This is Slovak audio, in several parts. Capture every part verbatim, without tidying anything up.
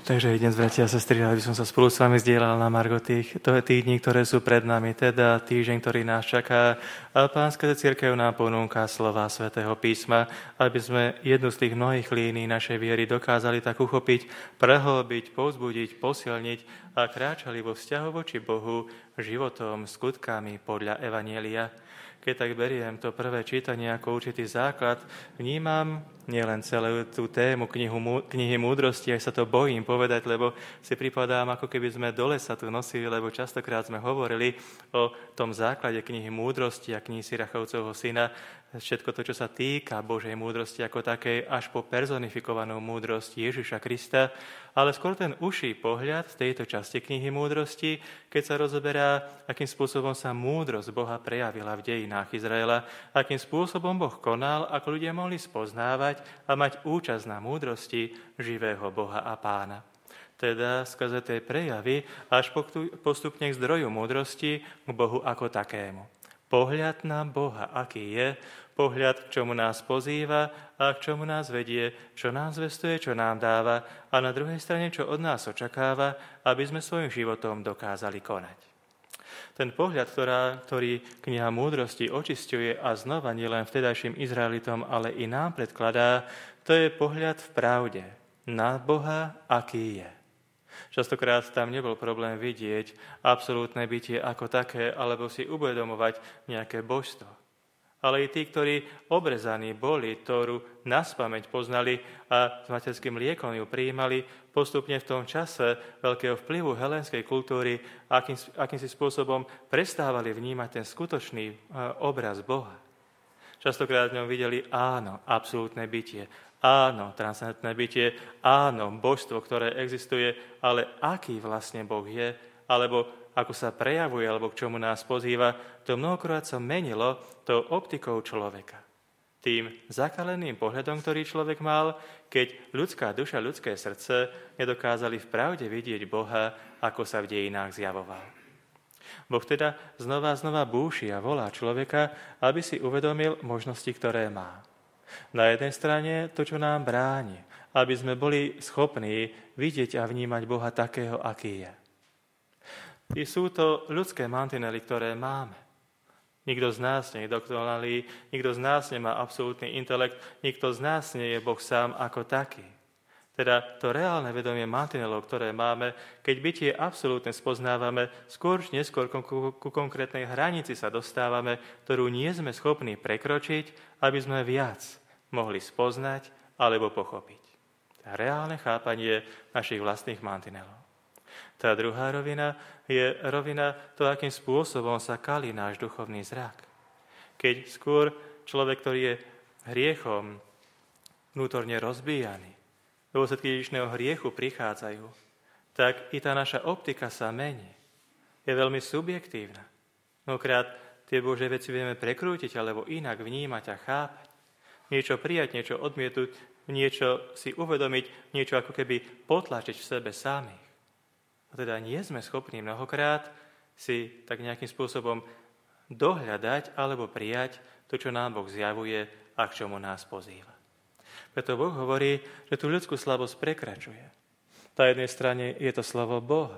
Takže dnes, bratia a sestry, aby som sa spolu s vami zdieľal na margo tých, tých dní, ktoré sú pred nami, teda týždeň, ktorý nás čaká. A Pánska cirkev nám ponúka slova svätého písma, aby sme jednu z tých mnohých línií našej viery dokázali tak uchopiť, prehlbiť, povzbudiť, posilniť a kráčali vo vzťahu voči Bohu životom, skutkami podľa Evanjelia. Keď tak beriem to prvé čítanie ako určitý základ, vnímam nielen celú tú tému knihu, knihy múdrosti, aj sa to bojím povedať, lebo si pripadám, ako keby sme dole sa tu nosili, lebo častokrát sme hovorili o tom základe knihy múdrosti a knihy Sirachovcovho syna, všetko to, čo sa týka Božej múdrosti ako takej, až po personifikovanú múdrosť Ježiša Krista, ale skôr ten uší pohľad tejto časti knihy múdrosti, keď sa rozoberá, akým spôsobom sa múdrosť Boha prejavila v dejinách Izraela, akým spôsobom Boh konal, ako ľudia mohli spoznávať a mať účasť na múdrosti živého Boha a Pána. Teda skrze tej prejavy až postupne k zdroju múdrosti k Bohu ako takému. Pohľad na Boha, aký je, pohľad, k čomu nás pozýva a k čomu nás vedie, čo nám zvestuje, čo nám dáva a na druhej strane, čo od nás očakáva, aby sme svojim životom dokázali konať. Ten pohľad, ktorá, ktorý kniha múdrosti očisťuje a znova nielen vtedajším Izraelitom, ale i nám predkladá, to je pohľad v pravde na Boha, aký je. Častokrát tam nebol problém vidieť absolútne bytie ako také, alebo si uvedomovať nejaké božstvo. Ale i tí, ktorí obrezaní boli, ktorú naspamäť poznali a s materským liekom ju prijímali, postupne v tom čase veľkého vplyvu helénskej kultúry, akým, akýmsi spôsobom prestávali vnímať ten skutočný obraz Boha. Častokrát v ňom videli áno, absolútne bytie, áno, transcendentné bytie, áno, božstvo, ktoré existuje, ale aký vlastne Boh je, alebo ako sa prejavuje, alebo k čomu nás pozýva, to mnohokrát sa menilo tou optikou človeka. Tým zakaleným pohľadom, ktorý človek mal, keď ľudská duša, ľudské srdce nedokázali v pravde vidieť Boha, ako sa v dejinách zjavoval. Boh teda znova a znova búši a volá človeka, aby si uvedomil možnosti, ktoré má. Na jednej strane to, čo nám bráni, aby sme boli schopní vidieť a vnímať Boha takého, aký je. I sú to ľudské mantinely, ktoré máme. Nikto z nás nie je dokonalý, nikto z nás nemá absolútny intelekt, nikto z nás nie je Boh sám ako taký. Teda to reálne vedomie mantinelov, ktoré máme, keď bytie absolútne spoznávame, skôr či neskôr ku, ku konkrétnej hranici sa dostávame, ktorú nie sme schopní prekročiť, aby sme viac mohli spoznať alebo pochopiť. To reálne chápanie našich vlastných mantinelov. Tá druhá rovina je rovina to, akým spôsobom sa kalí náš duchovný zrak. Keď skôr človek, ktorý je hriechom vnútorne rozbíjaný, dôsledky Ježišného hriechu prichádzajú, tak i tá naša optika sa mení. Je veľmi subjektívna. Mnohokrát tie Božie veci vieme prekrútiť alebo inak vnímať a chápať. Niečo prijať, niečo odmietnúť, niečo si uvedomiť, niečo ako keby potlačiť v sebe samých. A teda nie sme schopní mnohokrát si tak nejakým spôsobom dohľadať alebo prijať to, čo nám Boh zjavuje a k čomu nás pozýva. Preto Boh hovorí, že tú ľudskú slabosť prekračuje. Na jednej strane je to slovo Boha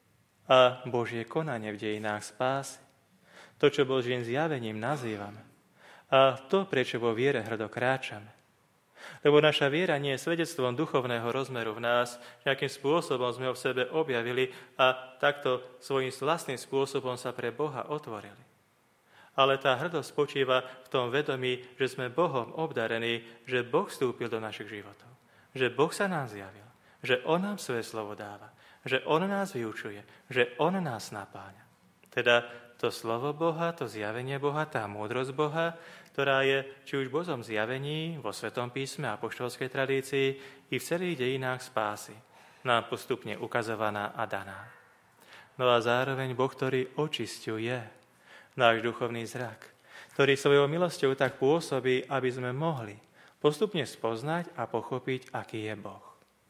a Božie konanie v dejinách spásy. To, čo Božím zjavením nazývame. A to, prečo vo viere hrdo kráčame. Lebo naša viera nie je svedectvom duchovného rozmeru v nás, nejakým spôsobom sme ho v sebe objavili a takto svojím vlastným spôsobom sa pre Boha otvorili. Ale tá hrdosť spočíva v tom vedomí, že sme Bohom obdarení, že Boh vstúpil do našich životov, že Boh sa nám zjavil, že On nám svoje slovo dáva, že On nás vyučuje, že On nás napáňa. Teda to slovo Boha, to zjavenie Boha, tá múdrosť Boha, ktorá je či už v Božom zjavení, vo Svetom písme a apoštolskej tradícii i v celých dejinách spásy, nám postupne ukazovaná a daná. No a zároveň Boh, ktorý očisťuje náš duchovný zrak, ktorý svojou milosťou tak pôsobí, aby sme mohli postupne spoznať a pochopiť, aký je Boh.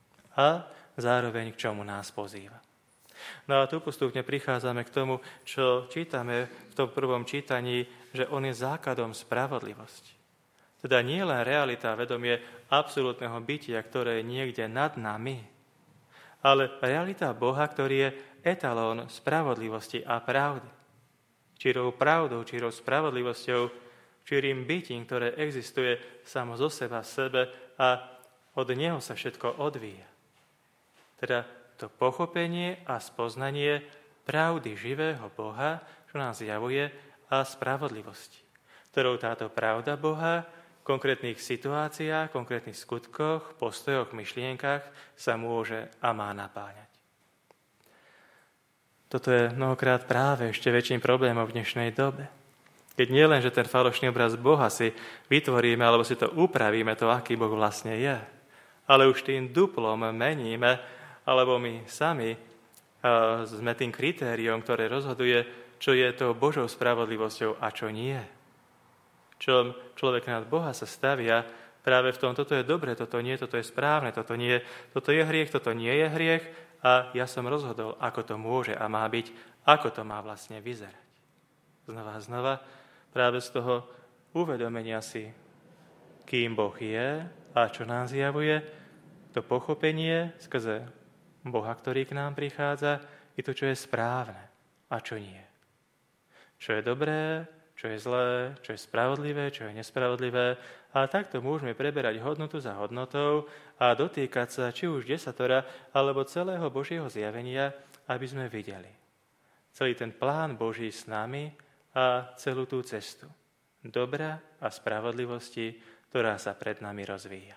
A zároveň k čomu nás pozýva. No a tu postupne prichádzame k tomu, čo čítame v tom prvom čítaní, že on je základom spravodlivosti. Teda nie len realita a vedomie absolútneho bytia, ktoré je niekde nad nami, ale realita Boha, ktorý je etalón spravodlivosti a pravdy. Čirou pravdou, čirou spravodlivosťou, čirým bytím, ktoré existuje samo zo seba v sebe a od neho sa všetko odvíja. Teda to pochopenie a spoznanie pravdy živého Boha, čo nám zjavuje, a spravodlivosti, ktorou táto pravda Boha v konkrétnych situáciách, konkrétnych skutkoch, postojoch, myšlienkach sa môže a má napáňať. Toto je mnohokrát práve ešte väčším problémom v dnešnej dobe. Keď nie len, že ten falošný obraz Boha si vytvoríme, alebo si to upravíme, to, aký Boh vlastne je, ale už tým duplom meníme, alebo my sami uh, sme tým kritériom, ktoré rozhoduje, čo je to Božou spravodlivosťou a čo nie. Čo človek nad Boha sa stavia práve v tom, toto je dobre, toto nie, toto je správne, toto nie, toto je hriech, toto nie je hriech, a ja som rozhodol, ako to môže a má byť, ako to má vlastne vyzerať. Znova a znova, práve z toho uvedomenia si, kým Boh je a čo nám zjavuje, to pochopenie skrze Boha, ktorý k nám prichádza, i to, čo je správne a čo nie. Čo je dobré, čo je zlé, čo je spravodlivé, čo je nespravodlivé. A takto môžeme preberať hodnotu za hodnotou a dotýkať sa či už desatora, alebo celého Božieho zjavenia, aby sme videli celý ten plán Boží s nami a celú tú cestu dobra a spravodlivosti, ktorá sa pred nami rozvíja.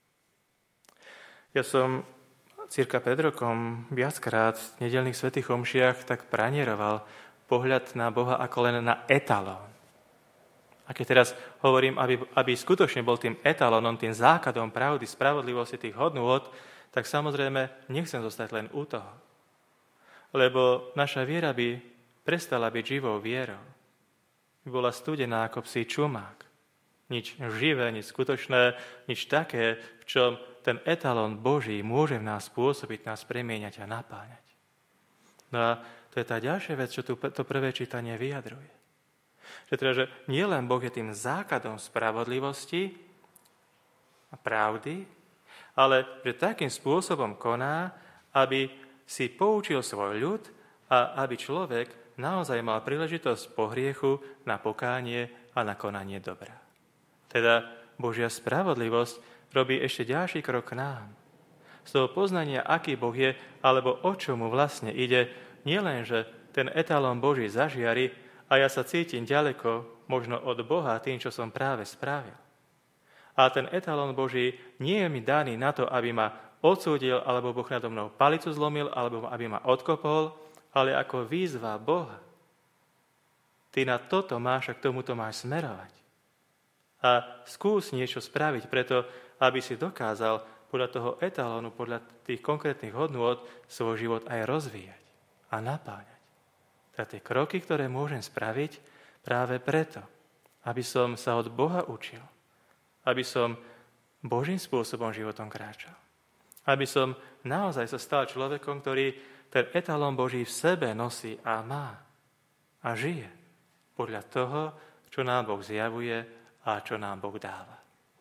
Ja som cirka pred rokom viackrát v nedeľných svätých omšiach tak pranieroval pohľad na Boha ako len na etalón. A keď teraz hovorím, aby, aby skutočne bol tým etalónom, tým základom pravdy, spravodlivosti, tých hodnôt, tak samozrejme nechcem zostať len u toho. Lebo naša viera by prestala byť živou vierou. By bola studená ako psí čumák. Nič živé, nič skutočné, nič také, v čom ten etalón Boží môže v nás pôsobiť, nás premieňať a napáňať. No a to je tá ďalšia vec, čo tu to prvé čítanie vyjadruje. Že teda, že nie len Boh je tým základom spravodlivosti a pravdy, ale že takým spôsobom koná, aby si poučil svoj ľud a aby človek naozaj mal príležitosť po hriechu na pokánie a na konanie dobra. Teda Božia spravodlivosť robí ešte ďalší krok k nám. Z toho poznania, aký Boh je, alebo o čo mu vlastne ide, nie len, že ten etalón Boží zažiari a ja sa cítim ďaleko možno od Boha tým, čo som práve spravil. A ten etalón Boží nie je mi daný na to, aby ma odsúdil, alebo Boh nado mnou palicu zlomil, alebo aby ma odkopol, ale ako výzva Boha. Ty na toto máš a k tomuto máš smerovať. A skús niečo spraviť preto, aby si dokázal podľa toho etalónu, podľa tých konkrétnych hodnôt svoj život aj rozvíjať a napáňať. Teda tie kroky, ktoré môžem spraviť práve preto, aby som sa od Boha učil, aby som Božím spôsobom životom kráčal. Aby som naozaj sa stal človekom, ktorý ten etalón Boží v sebe nosí a má a žije podľa toho, čo nám Boh zjavuje a čo nám Boh dáva.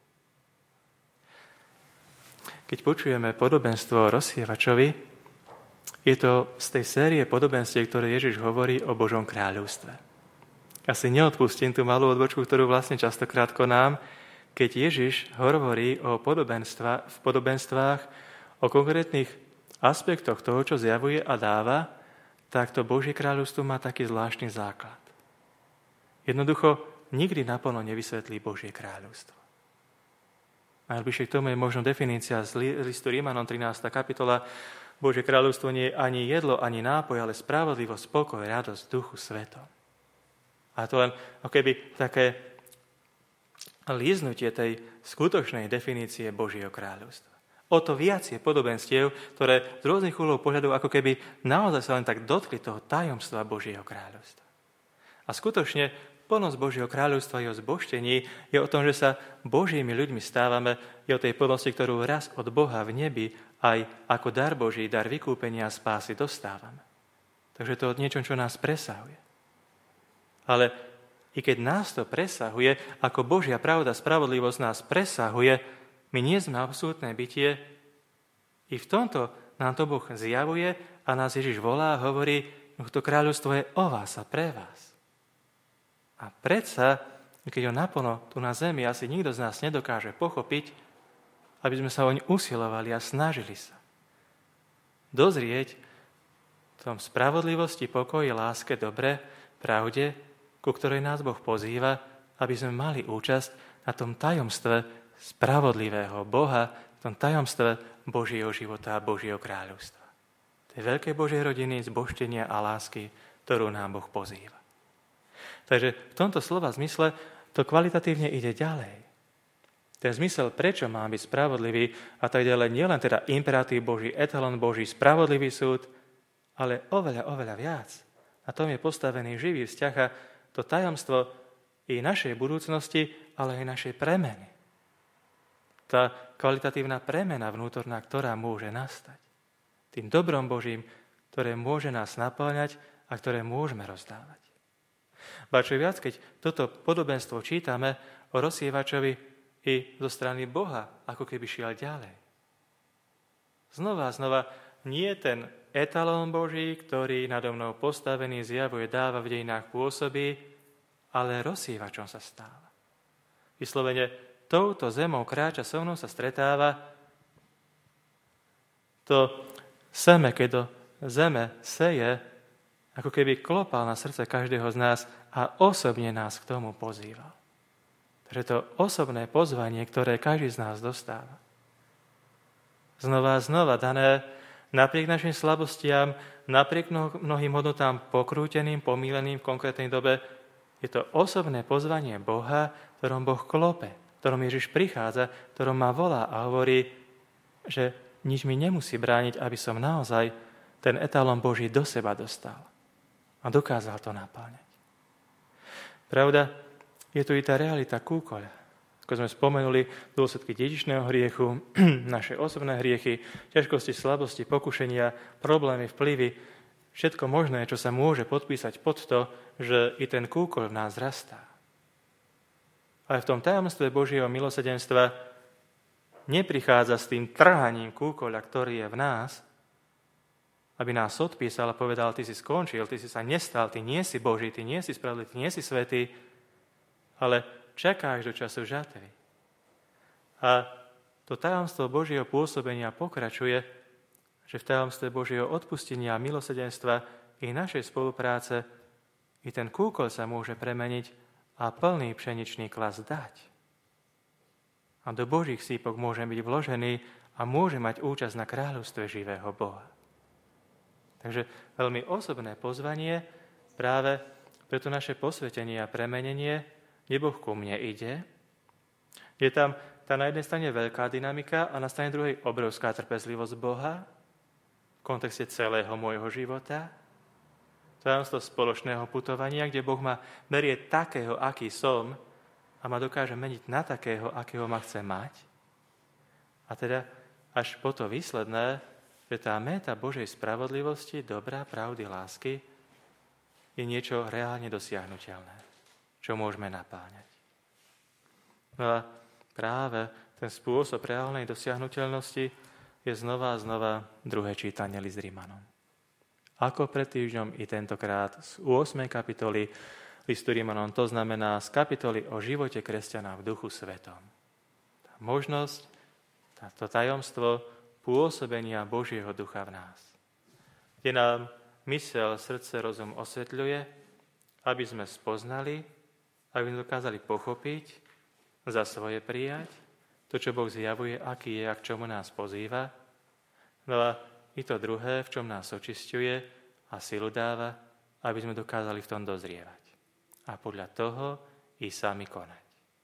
Keď počujeme podobenstvo o rozsievačovi, je to z tej série podobenstiev, ktoré Ježiš hovorí o Božom kráľovstve. Ja si neodpustím tú malú odbočku, ktorú vlastne častokrát konám, keď Ježiš hovorí o podobenstva, v podobenstvách, o konkrétnych aspektoch toho, čo zjavuje a dáva, tak to Božie kráľovstvo má taký zvláštny základ. Jednoducho nikdy naplno nevysvetlí Božie kráľovstvo. Najbližšie k tomu je možno definícia z listu Rímanom trinásta kapitola. Božie kráľovstvo nie je ani jedlo, ani nápoj, ale spravodlivosť, pokoj, radosť v duchu svetom. A to len ako keby také líznutie tej skutočnej definície Božieho kráľovstva. O to viac je podobenstiev, ktoré z rôznych uhlov pohľadov ako keby naozaj sa len tak dotkli toho tajomstva Božieho kráľovstva. A skutočne plnosť Božieho kráľovstva je o zbožtení, je o tom, že sa Božími ľuďmi stávame, je o tej plnosti, ktorú raz od Boha v nebi aj ako dar Boží, dar vykúpenia a spásy dostávame. Takže to je niečo, čo nás presahuje. Ale i keď nás to presahuje, ako Božia pravda, spravodlivosť nás presahuje, my nie sme absolútne bytie, i v tomto nám to Boh zjavuje a nás Ježiš volá a hovorí, to kráľovstvo je o vás a pre vás. A predsa, keď ho naplno tu na zemi asi nikto z nás nedokáže pochopiť, aby sme sa oň usilovali a snažili sa dozrieť v tom spravodlivosti, pokoji, láske, dobre, pravde, ku ktorej nás Boh pozýva, aby sme mali účasť na tom tajomstve spravodlivého Boha, v tom tajomstve Božieho života a Božieho kráľovstva. Tej veľkej Božej rodiny, zbožtenia a lásky, ktorú nám Boh pozýva. Takže v tomto slova zmysle to kvalitatívne ide ďalej. Ten zmysel, prečo mám byť spravodlivý a tak ďalej, nielen teda imperatív Boží, etalon Boží, spravodlivý súd, ale oveľa, oveľa viac. Na tom je postavený živý vzťah a to tajomstvo i našej budúcnosti, ale aj našej premeny. Tá kvalitatívna premena vnútorná, ktorá môže nastať. Tým dobrom Božím, ktoré môže nás naplňať a ktoré môžeme rozdávať. Ba čo viac, keď toto podobenstvo čítame o rozsievačovi i zo strany Boha, ako keby šiel ďalej. Znova a znova nie ten etalón Boží, ktorý nado mnou postavený zjavuje, dáva v dejinách pôsobí, ale rozsievačom sa stáva. Vyslovene touto zemou kráča so mnou, sa stretáva. To seme, keď do zeme seje, ako keby klopal na srdce každého z nás a osobne nás k tomu pozýval. Takže to osobné pozvanie, ktoré každý z nás dostáva. Znova a znova dané napriek našim slabostiam, napriek mnohým hodnotám pokrúteným, pomíleným v konkrétnej dobe, je to osobné pozvanie Boha, ktorom Boh klope, ktorom Ježiš prichádza, ktorom ma volá a hovorí, že nič mi nemusí brániť, aby som naozaj ten etalón Boží do seba dostal a dokázal to napáňať. Pravda, je tu i tá realita kúkoľa. Ako sme spomenuli, dôsledky dedičného hriechu, naše osobné hriechy, ťažkosti, slabosti, pokušenia, problémy, vplyvy, všetko možné, čo sa môže podpísať pod to, že i ten kúkoľ v nás rastá. Ale v tom tajomstve Božieho milosrdenstva neprichádza s tým trhaním kúkoľa, ktorý je v nás, aby nás odpísal a povedal, ty si skončil, ty si sa nestal, ty nie si Boží, ty nie si spravodlivý, ty nie si svätý, ale čakáš do času žatvy. A to tajomstvo Božieho pôsobenia pokračuje, že v tajomstve Božieho odpustenia a milosrdenstva i našej spolupráce i ten kúkoľ sa môže premeniť a plný pšeničný klas dať. A do Božích sípok môže byť vložený a môže mať účasť na kráľovstve živého Boha. Takže veľmi osobné pozvanie práve pre to naše posvetenie a premenenie, kde Boh ku mne ide. Je tam tá na jednej strane veľká dynamika a na strane druhej obrovská trpezlivosť Boha v kontexte celého môjho života. Tajomstvo spoločného putovania, kde Boh ma berie takého, aký som a ma dokáže meniť na takého, akého ma chce mať. A teda až po to výsledné, že tá méta Božej spravodlivosti, dobrá, pravdy, lásky je niečo reálne dosiahnuteľné, čo môžeme napáňať. No a práve ten spôsob reálnej dosiahnuteľnosti je znova a znova druhé čítanie list Rimanom. Ako pred týždňom i tentokrát z ôsmej kapitoly listu Rimanom, to znamená z kapitoly o živote kresťana v Duchu Svetom. Tá možnosť, táto tajomstvo pôsobenia Božieho ducha v nás, kde nám mysel, srdce, rozum osvetľuje, aby sme spoznali, aby sme dokázali pochopiť, za svoje prijať, to, čo Boh zjavuje, aký je a k čomu nás pozýva. No a i to druhé, v čom nás očisťuje a silu dáva, aby sme dokázali v tom dozrievať. A podľa toho i sami konať.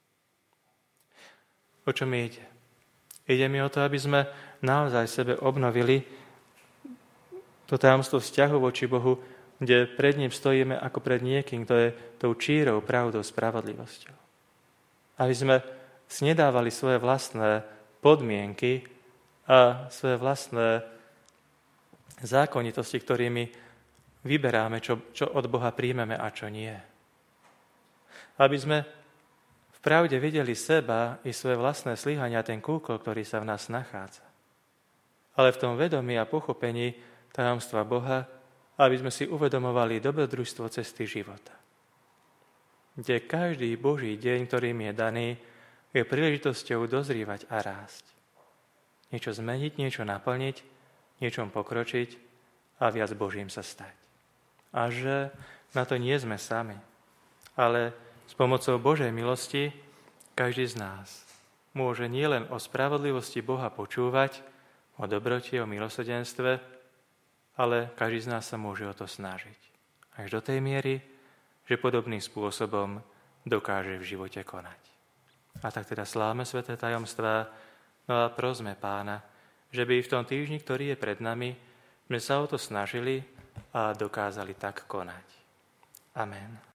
O čo mi ide? Ide mi o to, aby sme naozaj sebe obnovili to tajomstvo vzťahu voči Bohu, kde pred ním stojíme ako pred niekým, kto je tou čírou, pravdou, spravodlivosťou. Aby sme si nedávali svoje vlastné podmienky a svoje vlastné zákonitosti, ktorými vyberáme, čo, čo od Boha príjmeme a čo nie. Aby sme v pravde videli seba i svoje vlastné slyhania, ten kúkol, ktorý sa v nás nachádza. ale v tom vedomí a pochopení tajomstva Boha, aby sme si uvedomovali dobrodružstvo cesty života, kde každý Boží deň, ktorým je daný, je príležitosťou dozrívať a rásť. Niečo zmeniť, niečo naplniť, niečom pokročiť a viac Božím sa stať. A že na to nie sme sami, ale s pomocou Božej milosti každý z nás môže nielen o spravodlivosti Boha počúvať, o dobrote, o milosrdenstve, ale každý z nás sa môže o to snažiť. Až do tej miery, že podobným spôsobom dokáže v živote konať. A tak teda slávme sväté tajomstvá, no a prosme Pána, že by v tom týždni, ktorý je pred nami, sme sa o to snažili a dokázali tak konať. Amen.